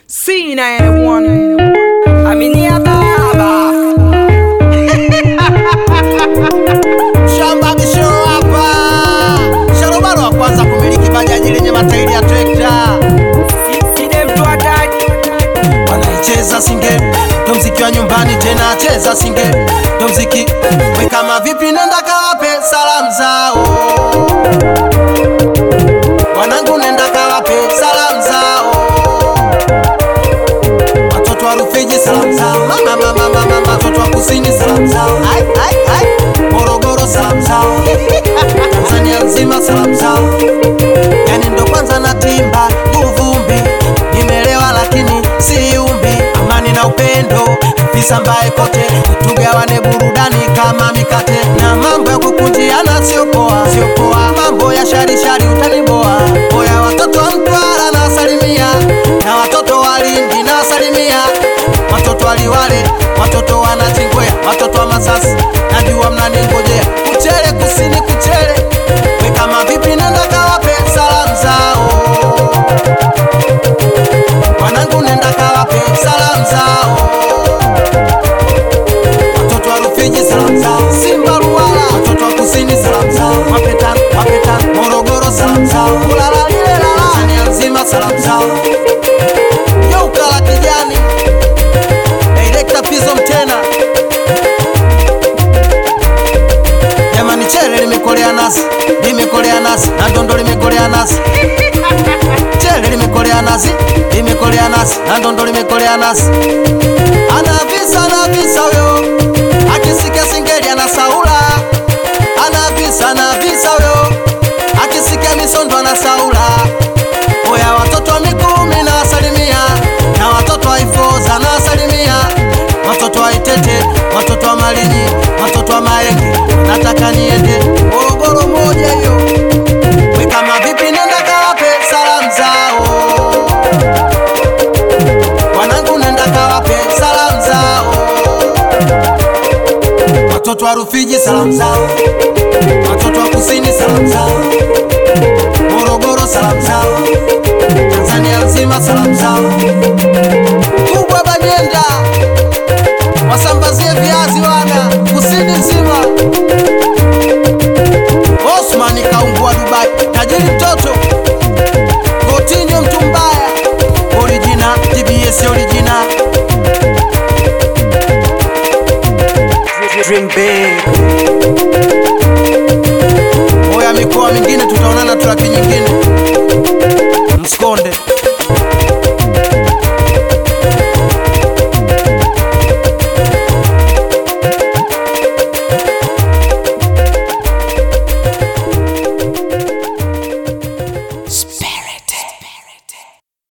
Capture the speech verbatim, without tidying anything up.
Sina anyone. Aminia baba. Shamba bisho hapa. Sharobaro wa kwanza kumiliki bajaji lenye matairi ya trekta. Side mtu hatari. Wanaicheza singe, ndo mziki wa nyumbani tena cheza singe. Ndo mziki, we kama vipi nenda kawape salamu zao. Wanangu nenda kawape salamu zao. Watoto wa Rufiji salamu zao. Mama mama mama, watoto wa Kusini salamu zao. Ai ai ai, Morogoro salamu zao. Tanzania nzima salamu zao. Yani ndo kwanza natimba uvumbi, nimelewa lakini si umbi. Amani na upendo visambae kote, tugawane burudani kama mikate. Na mambo ya kukunjiana sio poa, sio poa. Mambo ya shari shari utaniboa. Oya watoto wa Mtwara na salimia, na watoto wa Lindi na salimia, watoto wa Liwale, watoto wa Nachingwea, watoto wa Masasi, najua mnaningojea. Kuchele Kusini Kuchele, we kama vipi nenda kawape salamu zao. Wanangu nenda kawape salamu zao. Watoto wa Rufiji salamu zao. Simba Ruwala, watoto wa Kusini salamu zao. Wapeta, wapeta, Morogoro salamu zao. Kulala lile lala, Tanzania nzima salamu zao. Geuka la kijani, Director Pizzo Mtena. Jamani chele limekolea nasi, limekolea nasi, na ndondo limekolea nasi. Chele limekolea nasi, limekolea nasi, na ndondo limekolea nasi. Anavisa anavisa huyo, akisikia singeli anasaula. Anavisa anavisa huyo, akisikia misondo anasaula. Oya watoto wa Mikumi na wasalimia, na watoto wa Ifoza na wasalimia, watoto wa Itete, watoto wa Malinyi, watoto wa Maenge. Nataka niende Morogoro moja hiyo. We kama vipi nenda kawape salamu zao. Wanangu nenda kawape salamu zao. Watoto wa Rufiji salamu zao. Watoto wa Kusini salamu zao. Morogoro salamu zao. Tanzania nzima salamu zao. Kubwa Banyenda, wasambazie viazi wana Kusini nzima. Osmani Kaungua Dubai, tajiri mtoto Coutinho mtu mbaya. Original, T B S original.